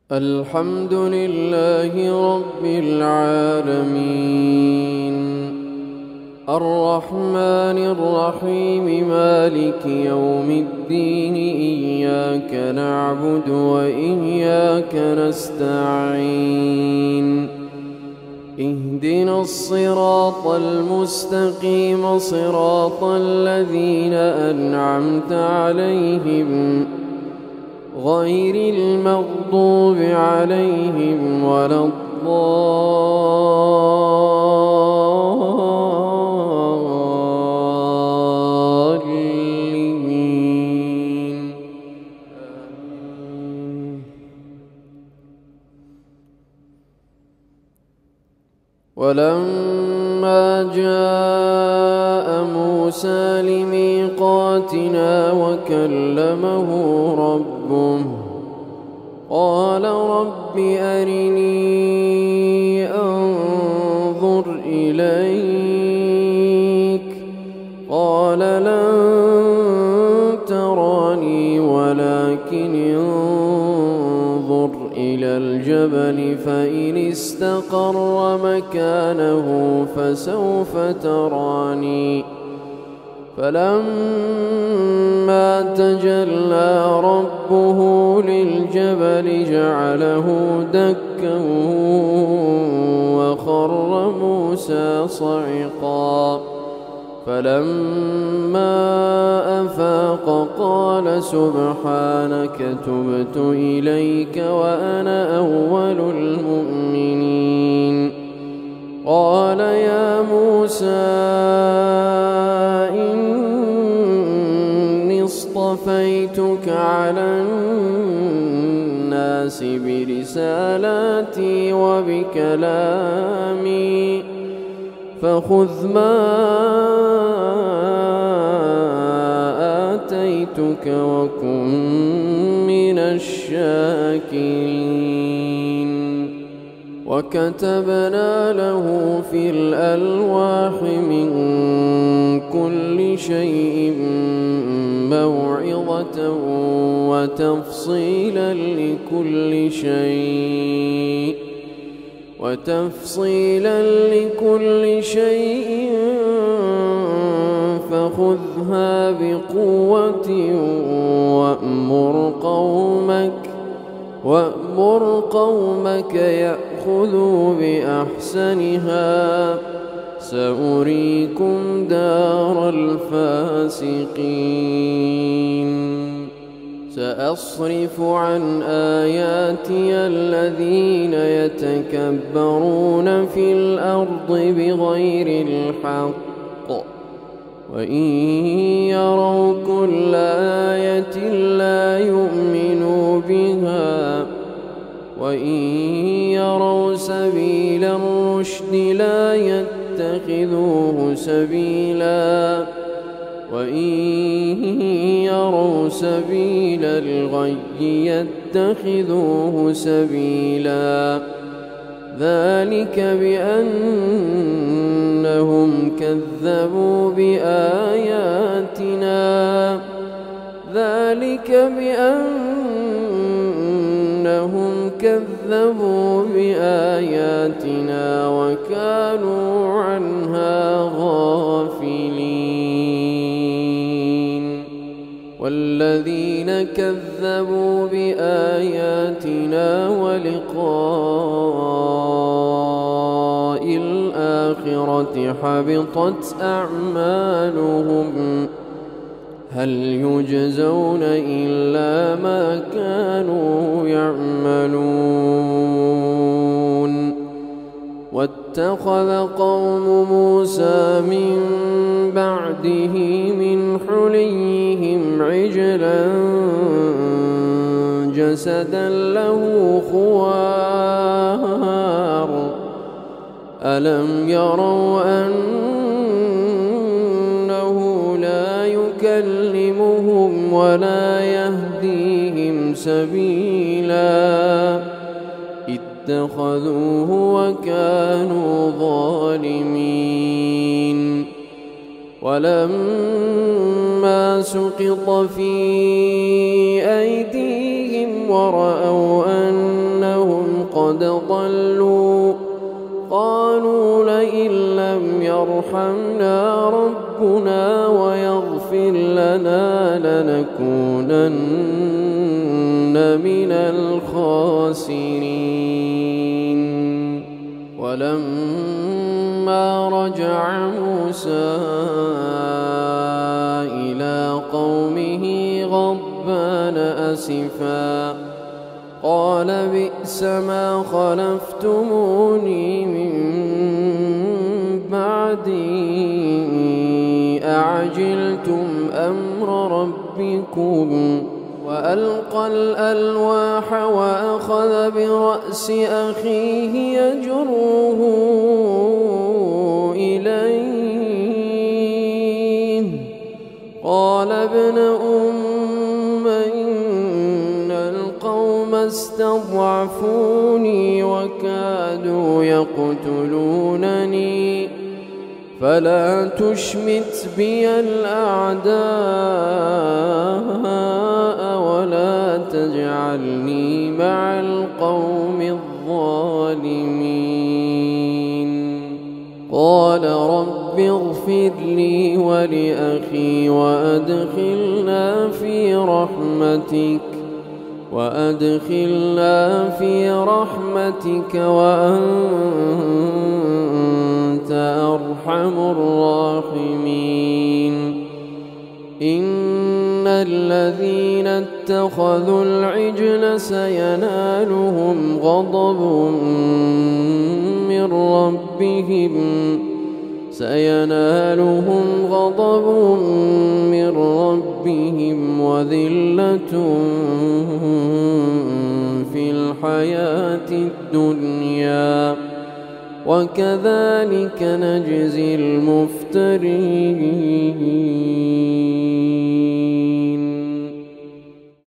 الحمد لله رب العالمين الرحمن الرحيم مالك يوم الدين إياك نعبد وإياك نستعين اهدنا الصراط المستقيم صراط الذين أنعمت عليهم غير المغضوب عليهم ولا الضالين ولما جاء موسى لميقاتنا وكلمه ربه قال رب أرني أنظر إليك قال لن تراني ولكن انظر إلى الجبل فإن استقر مكانه فسوف تراني فلما تجلى ربه للجبل جعله دكا وخر موسى صعقا فلما أفاق قال سبحانك تبت إليك وأنا أول المؤمنين قال يا موسى إني اصطفيتك على الناس برسالاتي وبكلامي فخذ ما آتيتك وكن من الشاكرين وكتبنا له في الألواح من كل شيء موعظة وتفصيلا لكل شيء فخذها بقوة وأمر قومك يأخذوا بأحسنها سأريكم دار الفاسقين سأصرف عن آياتي الذين يتكبرون في الأرض بغير الحق وإن يروا كل آية لا يؤمنوا بها وإن يروا سبيل الرشد لا يتخذوه سبيلا وإن يروا سبيل الغي يتخذوه سبيلا ذلك بأنهم كذبوا بآياتنا وكانوا عنها غافلين والذين كذبوا بآياتنا ولقاء الآخرة حبطت أعمالهم هل يجزون إلا ما كانوا يعملون واتخذ قوم موسى من بعده من حليهم عجلا جسدا له خوار ألم يروا أنه لا يكلمهم ولا يهديهم سبيلا اتخذوه وكانوا ظالمين ولما سقط في أيديهم ورأوا أن قد ضلوا قالوا لئن لم يرحمنا ربنا ويغفر لنا لنكونن من الخاسرين. ولما رجع موسى إلى قومه غضبان أسفا قال بئس ما خلفتموني من بعدي أعجلتم أمر ربكم. وألقى الألواح وأخذ برأس أخيه يجره إليه قال ابن أم إن القوم استضعفوني وكادوا يقتلونني فلا تشمت بي الأعداء ولا تجعلني مع القوم الظالمين. قال رب اغفر لي ولأخي وأدخلنا في رحمتك وأنت أرحم الراحمين. إن الذين اتخذوا العجل سينالهم غضب من ربهم وذلة في الحياة الدنيا وكذلك نجزي المفترين.